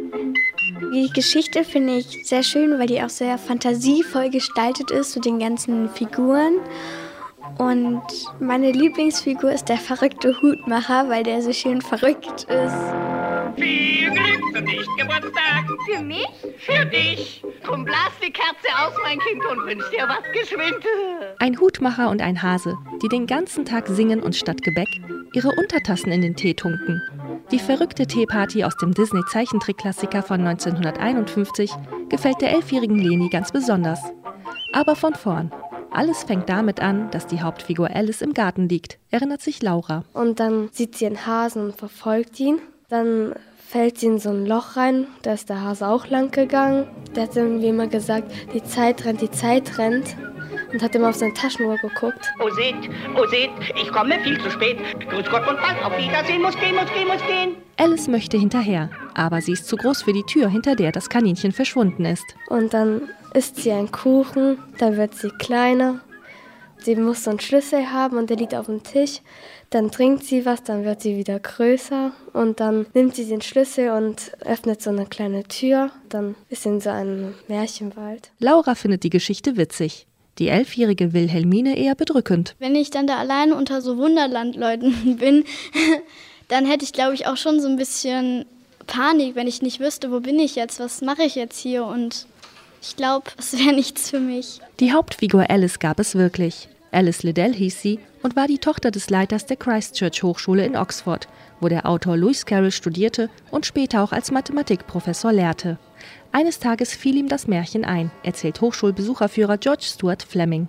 Die Geschichte finde ich sehr schön, weil die auch sehr fantasievoll gestaltet ist zu den ganzen Figuren. Und meine Lieblingsfigur ist der verrückte Hutmacher, weil der so schön verrückt ist. Viel Glück zum Nicht-Geburtstag. Für mich? Für dich. Drum blas die Kerze aus, mein Kind, und wünsch dir was geschwind. Ein Hutmacher und ein Hase, die den ganzen Tag singen und statt Gebäck ihre Untertassen in den Tee tunken. Die verrückte Teeparty aus dem Disney-Zeichentrick-Klassiker von 1951 gefällt der 11-jährigen Leni ganz besonders. Aber von vorn. Alles fängt damit an, dass die Hauptfigur Alice im Garten liegt, erinnert sich Laura. Und dann sieht sie einen Hasen und verfolgt ihn. Dann fällt sie in so ein Loch rein, da ist der Hase auch lang gegangen. Der hat irgendwie immer gesagt, die Zeit rennt. Und hat immer auf seine Taschenuhr geguckt. Oh seht, ich komme viel zu spät. Grüß Gott und bald auf Wiedersehen, muss gehen. Alice möchte hinterher, aber sie ist zu groß für die Tür, hinter der das Kaninchen verschwunden ist. Und dann isst sie einen Kuchen, dann wird sie kleiner. Sie muss so einen Schlüssel haben und der liegt auf dem Tisch. Dann trinkt sie was, dann wird sie wieder größer. Und dann nimmt sie den Schlüssel und öffnet so eine kleine Tür. Dann ist sie in so einem Märchenwald. Laura findet die Geschichte witzig. Die 11-jährige Wilhelmine eher bedrückend. Wenn ich dann da allein unter so Wunderlandleuten bin, dann hätte ich, glaube ich, auch schon so ein bisschen Panik, wenn ich nicht wüsste, wo bin ich jetzt, was mache ich jetzt hier, und ich glaube, es wäre nichts für mich. Die Hauptfigur Alice gab es wirklich. Alice Liddell hieß sie und war die Tochter des Leiters der Christchurch Hochschule in Oxford, wo der Autor Lewis Carroll studierte und später auch als Mathematikprofessor lehrte. Eines Tages fiel ihm das Märchen ein, erzählt Hochschulbesucherführer George Stuart Fleming.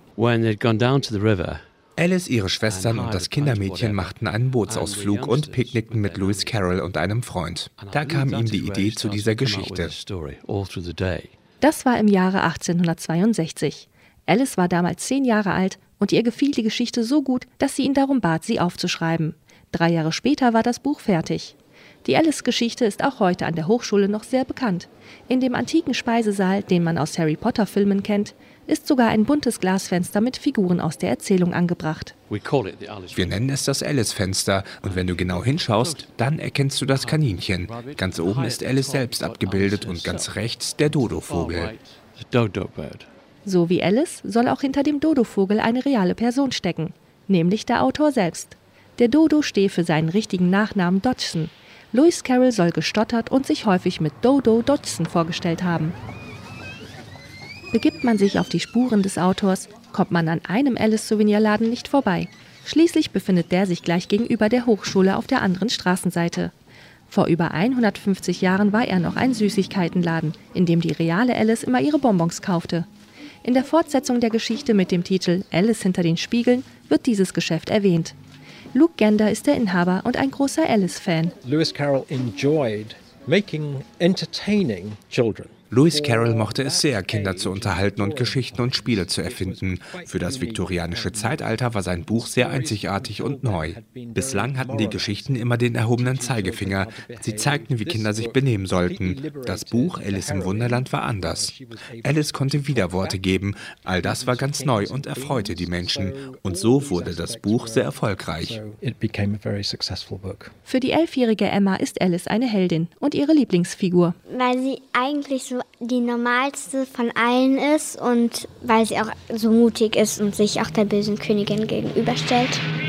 Alice, ihre Schwestern und das Kindermädchen machten einen Bootsausflug und picknickten mit Lewis Carroll und einem Freund. Da kam ihm die Idee zu dieser Geschichte. Das war im Jahre 1862. Alice war damals 10 Jahre alt und ihr gefiel die Geschichte so gut, dass sie ihn darum bat, sie aufzuschreiben. 3 Jahre später war das Buch fertig. Die Alice-Geschichte ist auch heute an der Hochschule noch sehr bekannt. In dem antiken Speisesaal, den man aus Harry-Potter-Filmen kennt, ist sogar ein buntes Glasfenster mit Figuren aus der Erzählung angebracht. Wir nennen es das Alice-Fenster, und wenn du genau hinschaust, dann erkennst du das Kaninchen. Ganz oben ist Alice selbst abgebildet und ganz rechts der Dodo-Vogel. So wie Alice soll auch hinter dem Dodo-Vogel eine reale Person stecken, nämlich der Autor selbst. Der Dodo stehe für seinen richtigen Nachnamen Dodgson. Lewis Carroll soll gestottert und sich häufig mit Dodo Dodgson vorgestellt haben. Begibt man sich auf die Spuren des Autors, kommt man an einem Alice-Souvenirladen nicht vorbei. Schließlich befindet der sich gleich gegenüber der Hochschule auf der anderen Straßenseite. Vor über 150 Jahren war er noch ein Süßigkeitenladen, in dem die reale Alice immer ihre Bonbons kaufte. In der Fortsetzung der Geschichte mit dem Titel Alice hinter den Spiegeln wird dieses Geschäft erwähnt. Luke Gander ist der Inhaber und ein großer Alice-Fan. Lewis Carroll enjoyed making entertaining children. Lewis Carroll mochte es sehr, Kinder zu unterhalten und Geschichten und Spiele zu erfinden. Für das viktorianische Zeitalter war sein Buch sehr einzigartig und neu. Bislang hatten die Geschichten immer den erhobenen Zeigefinger. Sie zeigten, wie Kinder sich benehmen sollten. Das Buch Alice im Wunderland war anders. Alice konnte Widerworte geben. All das war ganz neu und erfreute die Menschen. Und so wurde das Buch sehr erfolgreich. Für die 11-jährige Emma ist Alice eine Heldin und ihre Lieblingsfigur. Weil sie eigentlich so die normalste von allen ist und weil sie auch so mutig ist und sich auch der bösen Königin gegenüberstellt.